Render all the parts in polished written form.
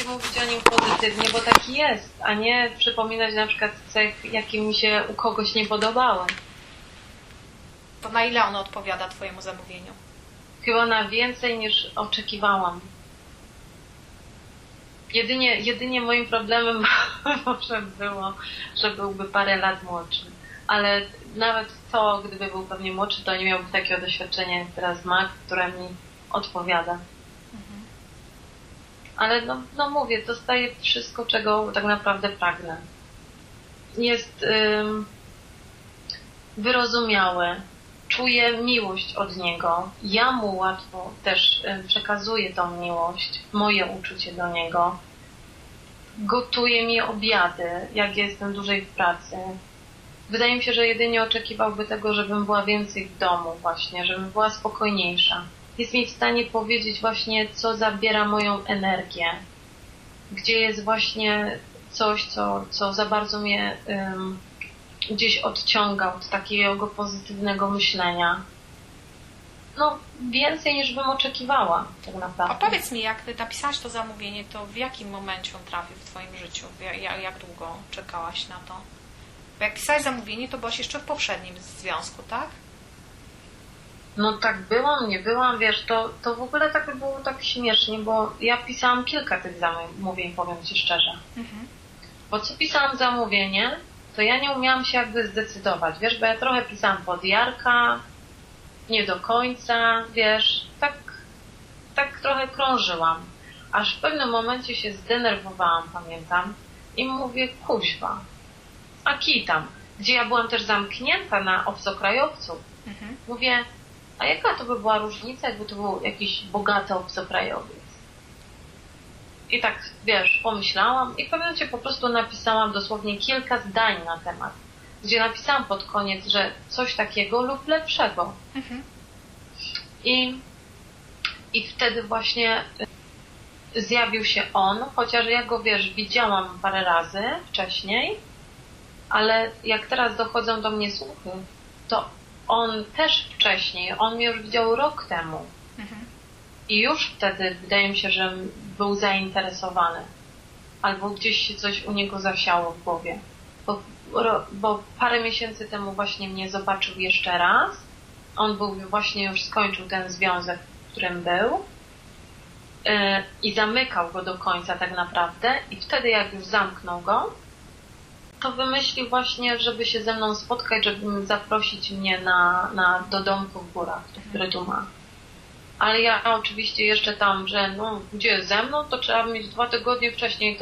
mówić o nim pozytywnie, bo taki jest, a nie przypominać na przykład cech, jakie mi się u kogoś nie podobały. To na ile on odpowiada Twojemu zamówieniu? Chyba na więcej niż oczekiwałam. Jedynie moim problemem może było, że byłby parę lat młodszy. Ale nawet to, gdyby był pewnie młodszy, to nie miałby takiego doświadczenia, jak teraz ma, które mi odpowiada. Ale no mówię, dostaję wszystko, czego tak naprawdę pragnę. Jest wyrozumiały, czuję miłość od niego. Ja mu łatwo też przekazuję tą miłość, moje uczucie do niego. Gotuje mi obiady, jak jestem dłużej w pracy. Wydaje mi się, że jedynie oczekiwałby tego, żebym była więcej w domu właśnie, żebym była spokojniejsza. Jest mi w stanie powiedzieć właśnie, co zabiera moją energię. Gdzie jest właśnie coś, co za bardzo mnie gdzieś odciąga od takiego pozytywnego myślenia. No, więcej niż bym oczekiwała, tak naprawdę. A powiedz mi, jak Ty napisałaś to zamówienie, to w jakim momencie on trafił w Twoim życiu? Jak długo czekałaś na to? Bo jak pisałaś zamówienie, to byłaś jeszcze w poprzednim związku, tak? No tak byłam, nie byłam, wiesz, to w ogóle tak było tak śmiesznie, bo ja pisałam kilka tych zamówień, powiem Ci szczerze. Bo co pisałam zamówienie, to ja nie umiałam się jakby zdecydować, wiesz, bo ja trochę pisałam pod Jarka, nie do końca, wiesz, tak trochę krążyłam. Aż w pewnym momencie się zdenerwowałam, pamiętam, i mówię, kuźwa, a kij tam, gdzie ja byłam też zamknięta na obcokrajowców. Mówię, a jaka to by była różnica, jakby to był jakiś bogaty obcokrajowiec? I tak, wiesz, pomyślałam i w pewnym momencie po prostu napisałam dosłownie kilka zdań na temat, gdzie napisałam pod koniec, że coś takiego lub lepszego. I wtedy właśnie zjawił się on, chociaż ja go, wiesz, widziałam parę razy wcześniej, ale jak teraz dochodzą do mnie słuchy, to on też wcześniej, on mnie już widział rok temu. I już wtedy wydaje mi się, że był zainteresowany. Albo gdzieś się coś u niego zasiało w głowie. Bo parę miesięcy temu właśnie mnie zobaczył jeszcze raz. On właśnie już skończył ten związek, w którym był. I zamykał go do końca tak naprawdę. I wtedy jak już zamknął go, to wymyślił właśnie, żeby się ze mną spotkać, żeby zaprosić mnie do domku w górach, który tu ma. Ale ja oczywiście jeszcze tam, że no, gdzie ze mną, to trzeba mieć 2 tygodnie wcześniej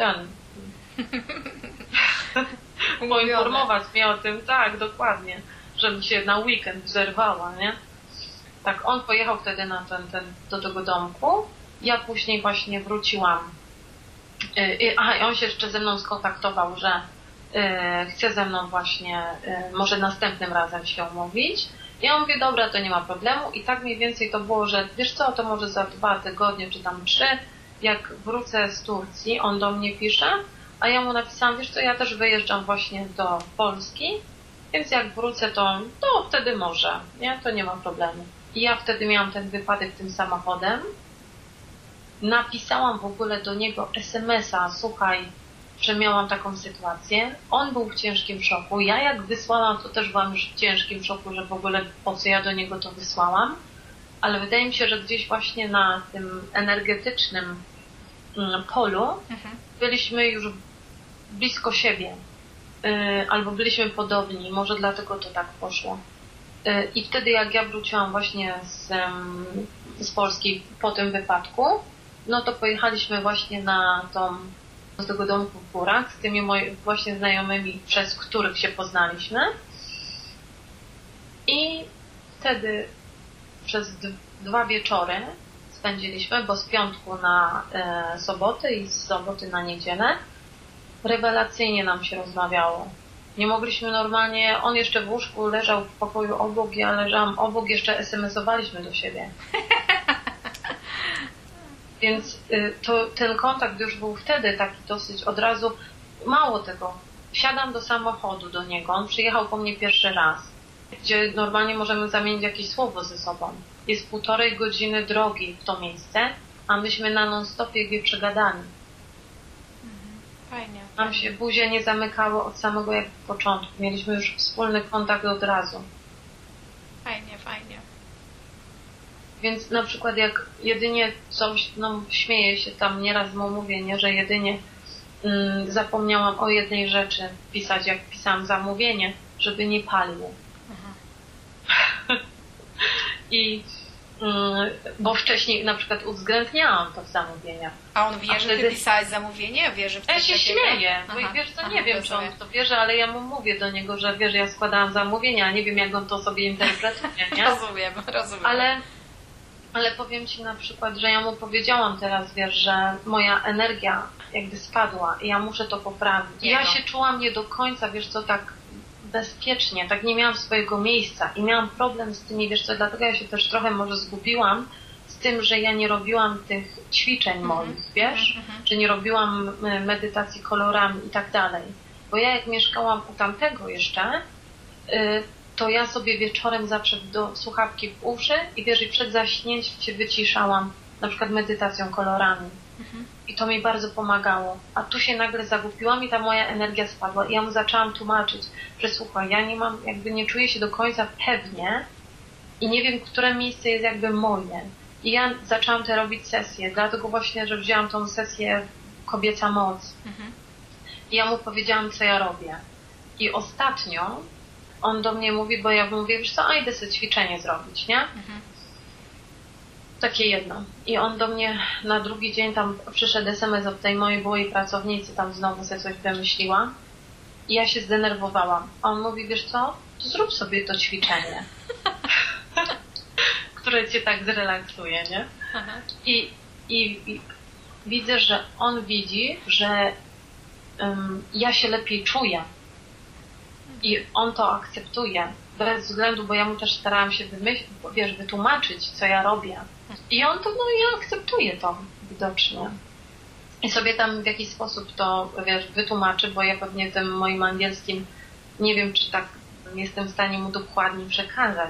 poinformować mnie o tym, tak, dokładnie, żebym się na weekend zerwała, nie? Tak, on pojechał wtedy do tego domku, ja później właśnie wróciłam. I on się jeszcze ze mną skontaktował, że chce ze mną właśnie, może następnym razem się umówić. Ja mówię, dobra, to nie ma problemu i tak mniej więcej to było, że wiesz co, to może za 2 tygodnie czy tam 3, jak wrócę z Turcji, on do mnie pisze, a ja mu napisałam, wiesz co, ja też wyjeżdżam właśnie do Polski, więc jak wrócę, to wtedy może, nie, to nie ma problemu. I ja wtedy miałam ten wypadek tym samochodem, napisałam w ogóle do niego SMS-a, słuchaj, że miałam taką sytuację. On był w ciężkim szoku. Ja jak wysłałam, to też byłam już w ciężkim szoku, że w ogóle po co ja do niego to wysłałam. Ale wydaje mi się, że gdzieś właśnie na tym energetycznym polu byliśmy już blisko siebie. Albo byliśmy podobni. Może dlatego to tak poszło. I wtedy jak ja wróciłam właśnie z Polski po tym wypadku, no to pojechaliśmy właśnie do tego domku w górach z tymi moimi właśnie znajomymi, przez których się poznaliśmy. I wtedy przez 2 wieczory spędziliśmy, bo z piątku na sobotę i z soboty na niedzielę. Rewelacyjnie nam się rozmawiało. Nie mogliśmy normalnie, on jeszcze w łóżku leżał w pokoju obok, ja leżałam obok, jeszcze SMS-owaliśmy do siebie. Więc ten kontakt już był wtedy taki dosyć od razu. Mało tego, siadam do samochodu do niego, on przyjechał po mnie pierwszy raz, gdzie normalnie możemy zamienić jakieś słowo ze sobą. Jest 1,5 godziny drogi w to miejsce, a myśmy na non-stopie je przegadali. Fajnie. Nam się buzie nie zamykały od samego jak początku. Mieliśmy już wspólny kontakt od razu. Fajnie, fajnie. Więc na przykład jak jedynie coś, no śmieję się tam nieraz mu mówię, nie, że jedynie zapomniałam o jednej rzeczy pisać, jak pisałam zamówienie, żeby nie palił. I bo wcześniej na przykład uwzględniałam to w zamówieniach. A on wie, że ty pisałeś zamówienie? Wie, że ja się śmieję, bo wiesz co, nie wiem, czy on w to wierzy, ale ja mu mówię do niego, że wiesz, ja składałam zamówienia, a nie wiem, jak on to sobie interpretuje, nie? Rozumiem. Ale powiem Ci na przykład, że ja mu powiedziałam teraz, wiesz, że moja energia jakby spadła i ja muszę to poprawić. I ja się czułam nie do końca, wiesz co, tak bezpiecznie, tak nie miałam swojego miejsca i miałam problem z tymi, wiesz co, dlatego ja się też trochę może zgubiłam z tym, że ja nie robiłam tych ćwiczeń moich, wiesz, że nie robiłam medytacji kolorami i tak dalej. Bo ja jak mieszkałam u tamtego jeszcze, to ja sobie wieczorem zawsze do słuchawki w uszy i wiesz, i przed zaśnięciem się wyciszałam, na przykład medytacją kolorami. I to mi bardzo pomagało. A tu się nagle zagubiłam i ta moja energia spadła. I ja mu zaczęłam tłumaczyć, że słuchaj, ja nie mam, jakby nie czuję się do końca pewnie i nie wiem, które miejsce jest jakby moje. I ja zaczęłam te robić sesje, dlatego właśnie, że wzięłam tą sesję Kobieca Moc. I ja mu powiedziałam, co ja robię. I ostatnio on do mnie mówi, bo ja mówię, wiesz co, a idę sobie ćwiczenie zrobić, nie? Takie jedno. I on do mnie na drugi dzień tam przyszedł SMS od tej mojej byłej pracownicy, tam znowu sobie coś wymyśliła. I ja się zdenerwowałam. A on mówi, wiesz co, to zrób sobie to ćwiczenie, które cię tak zrelaksuje, nie? I widzę, że on widzi, że ja się lepiej czuję. I on to akceptuje. Bez względu, bo ja mu też starałam się wytłumaczyć, co ja robię. I on to, ja akceptuję to widocznie. I sobie tam w jakiś sposób to, wytłumaczy, bo ja pewnie tym moim angielskim nie wiem, czy tak jestem w stanie mu dokładnie przekazać,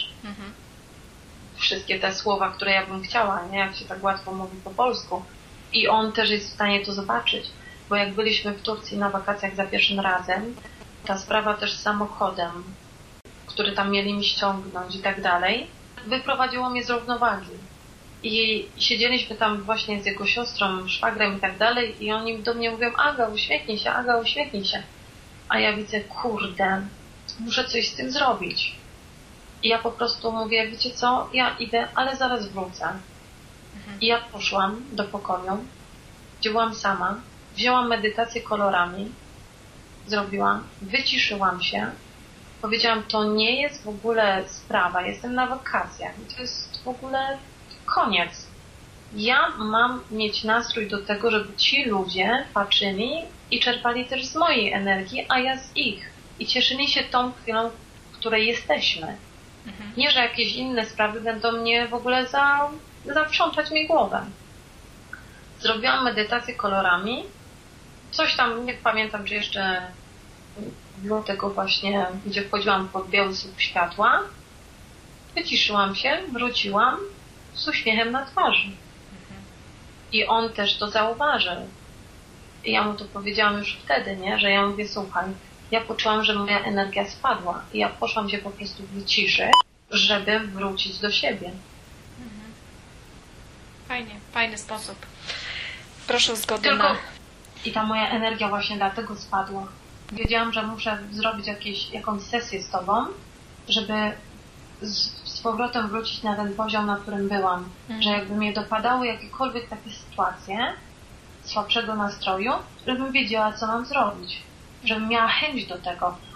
wszystkie te słowa, które ja bym chciała, nie? Jak się tak łatwo mówi po polsku. I on też jest w stanie to zobaczyć, bo jak byliśmy w Turcji na wakacjach za pierwszym razem, ta sprawa też z samochodem, który tam mieli mi ściągnąć i tak dalej, wyprowadziło mnie z równowagi. I siedzieliśmy tam właśnie z jego siostrą, szwagrem i tak dalej i oni do mnie mówią, Aga, uśmiechnij się, Aga, uśmiechnij się. A ja widzę, kurde, muszę coś z tym zrobić. I ja po prostu mówię, wiecie co, ja idę, ale zaraz wrócę. I ja poszłam do pokoju, gdzie byłam sama, wzięłam medytację kolorami, zrobiłam, wyciszyłam się, powiedziałam, to nie jest w ogóle sprawa, jestem na wakacjach i to jest w ogóle koniec. Ja mam mieć nastrój do tego, żeby ci ludzie patrzyli i czerpali też z mojej energii, a ja z ich. I cieszyli się tą chwilą, w której jesteśmy. Nie, że jakieś inne sprawy będą mnie w ogóle zaprzątać mi głowę. Zrobiłam medytację kolorami. Coś tam, nie pamiętam, czy jeszcze było tego właśnie, gdzie wchodziłam pod biały słup światła. Wyciszyłam się, wróciłam z uśmiechem na twarzy. I on też to zauważył. I ja mu to powiedziałam już wtedy, nie? Że ja mówię, słuchaj, ja poczułam, że moja energia spadła. I ja poszłam się po prostu wyciszyć, żeby wrócić do siebie. Fajnie, fajny sposób. Proszę o zgodę na... I ta moja energia właśnie dlatego spadła. Wiedziałam, że muszę zrobić jakąś sesję z tobą, żeby z powrotem wrócić na ten poziom, na którym byłam. Że jakby mnie dopadały jakiekolwiek takie sytuacje słabszego nastroju, żebym wiedziała, co mam zrobić. Żebym miała chęć do tego.